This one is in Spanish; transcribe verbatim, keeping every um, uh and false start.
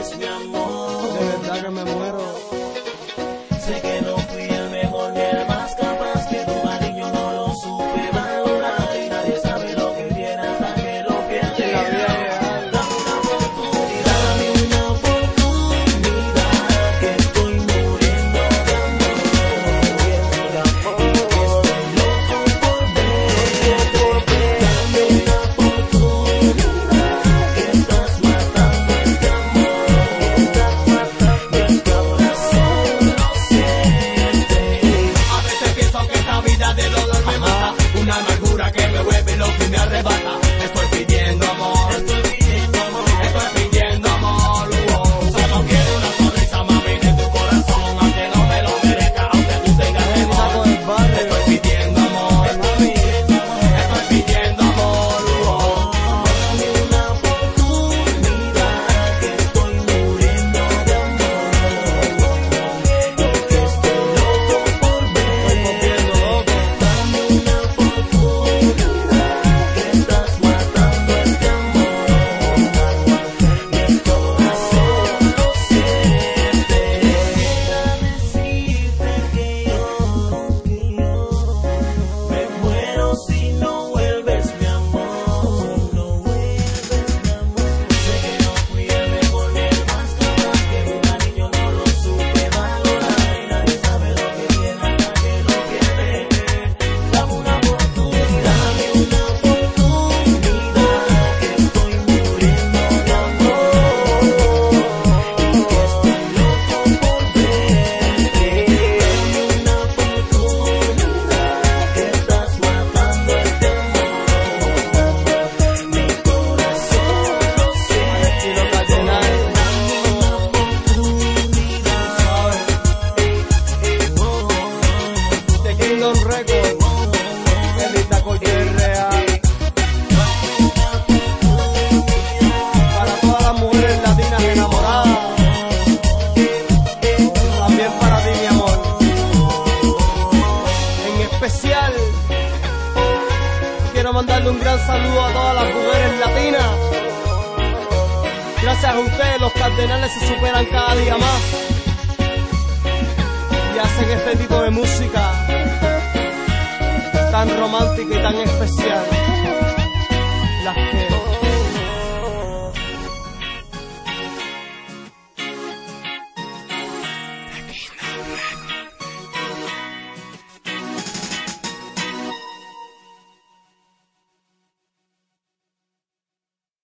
vuelves mi amor. De verdad que me muero. Sé que no fui el mejor ni el más capaz, que tu cariño no lo supe valorar, y nadie sabe lo que viene hasta que lo pierde. La vida real. Dame una oportunidad, dame una oportunidad, que estoy muriendo de amor, de amor, y que estoy loco por verte. Dame una oportunidad, que estás matando este amor, estás matando el corazón, lo siente. A veces pienso que esta vida de dolor me mata, una amargura que me vuelve loco y me arrebata. Estoy pidiendo amor, Estoy pidiendo amor. estoy pidiendo amor. Oh, solo quiero una sonrisa, mami, de tu corazón, aunque no me lo merezca, aunque tú tengas Está temor. con el barrio. Estoy pidiendo amor, Mami, estoy pidiendo amor. Oh, Dame una oportunidad, que estoy muriendo de amor, y que estoy loco por verte. volviendo loco. Dame una oportunidad, que estás matando este amor, mi corazón lo siente. Déjame decirte que yo, que yo me muero si no vuelves mi amor, no vuelves mi amor. Sé que no fui el mejor ni el más capaz, que tu cariño no lo supe valorar, y nadie sabe lo que tiene hasta que lo pierde. Dame una oportunidad, dame una oportunidad, que estoy muriendo de amor, y que estoy loco por verte. Dame una oportunidad, que estás matando este amor, mi corazón lo siente. Estilo cardenal. De Kingdom Records. Elita Collier Real. Para todas las mujeres latinas enamoradas. También para ti, mi amor. En especial, quiero mandarle un gran saludo a todas las mujeres latinas. Gracias a ustedes, los cardenales se superan cada día más y hacen este tipo de música tan romántica y tan especial. Las que